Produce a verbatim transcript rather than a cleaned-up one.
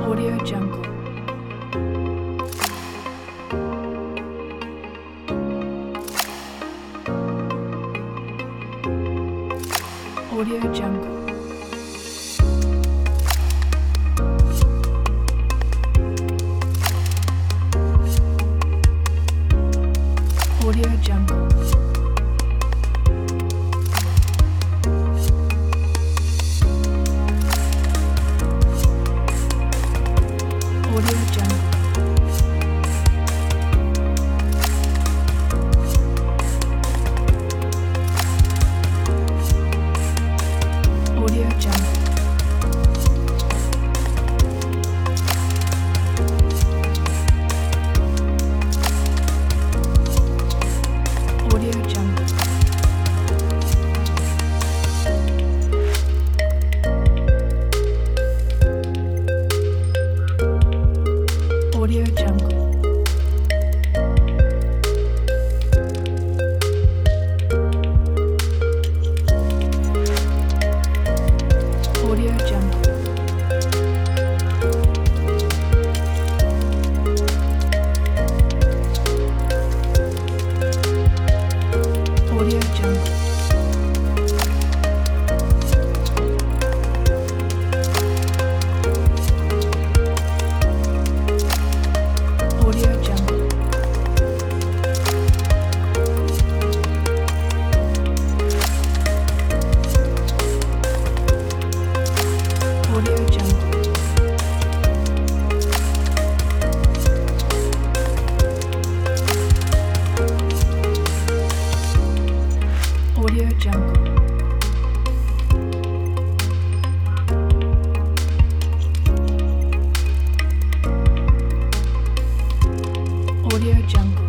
Audio Jungle. Audio Jungle. Audio Jungle. Audio Jungle. Audio Jungle. Audio Jungle. Audio Jungle. Audio Jungle. Audio Jungle. Audio Jungle. Audio Jungle. Audio Jungle. Audio Jungle.